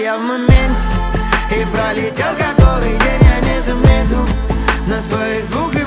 я в моменте. И пролетел который день, я не заметил. На своих двух